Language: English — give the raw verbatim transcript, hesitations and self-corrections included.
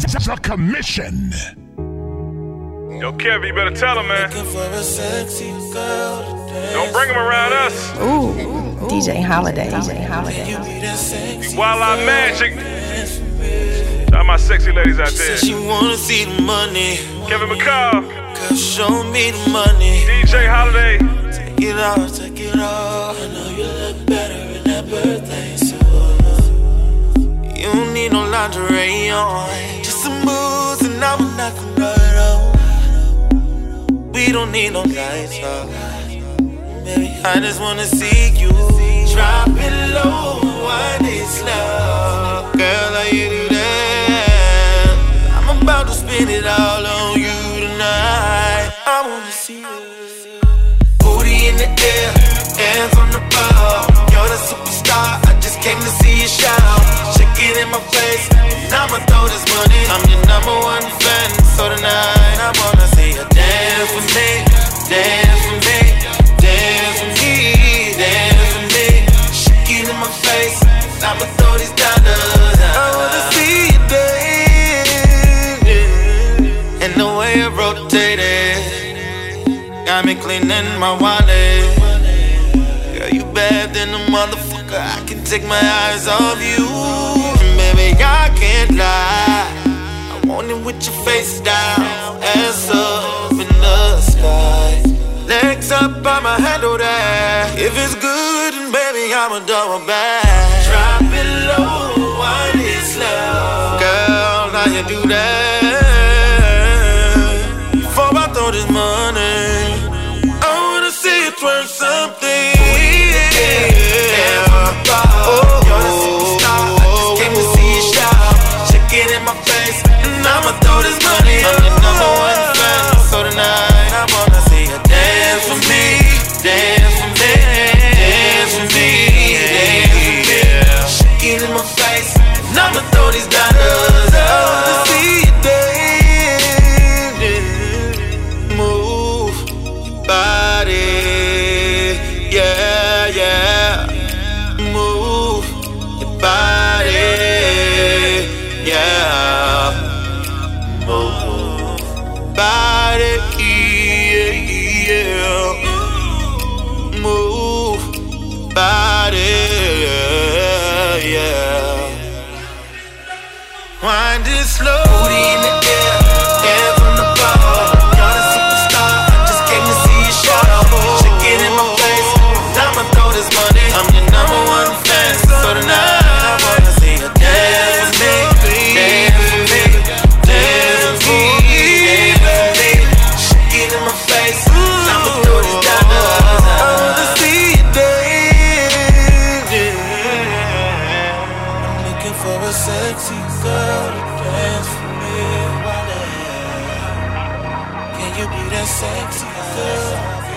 The Commission. Yo, Kev, you better tell him, man. Don't bring him around us. Ooh, D J Holiday. D J Holiday. Wild Out Magic. All my sexy ladies out there. She wanna see the money. Kevin McCall. Girl, show me the money. D J Holiday. Take it off, take it off. I know you look better in that birthday suit. You don't need no lingerie on. Just some moves and I will knock them right out. We don't need no lights out. Baby, I just wanna see you drop it low, wind it slow. Girl, how you do that? I'm about to spin it all on you tonight. I wanna see you. Booty in the air, hands on the bar. You're the superstar, I just came to see you shine. Shake it in my face, and I'ma throw this money. I'm your number one fan, so tonight I wanna see you dance with me, dance with me, dance with me, dance with me. Shake it in my face, and I'ma throw these dollars. I wanna see you dance, and the way it rotated got me cleaning my wallet. Girl, you bad than a motherfucker, I can take my eyes off you. And baby, I can't lie, I want it with your face down, ass up in the sky. Legs up, I'ma handle that. If it's good, then baby, I'ma double back. Drop it low, wind it slow. Girl, how you do that? Before I throw this money, I wanna see you twerk something. Oh, you're the superstar, I just came to see you shine. Shake it in my face, and I'ma throw this money. I'm your number one fan, so tonight I wanna see you dance for me, dance for me, dance for me, dance for me. Shake it in my face, and I'ma throw these dollars. I wanna see you dance, move your body, yeah, yeah. Move your body, yeah. Move body, yeah, yeah. Move body, yeah. Wind it slow. Booty in the air, hands on the bar. You're the superstar, I just came to see you shine. Shake it in my face, and I'ma throw this money. I'm your number one fan, so tonight I wanna see you dance with me, dance with me, dance with me, dance with me. Shake it in my face, and I'ma throw this dollars. I wanna see you dance. I'm looking for a sexy girl to dance for me. Can you be that sexy girl?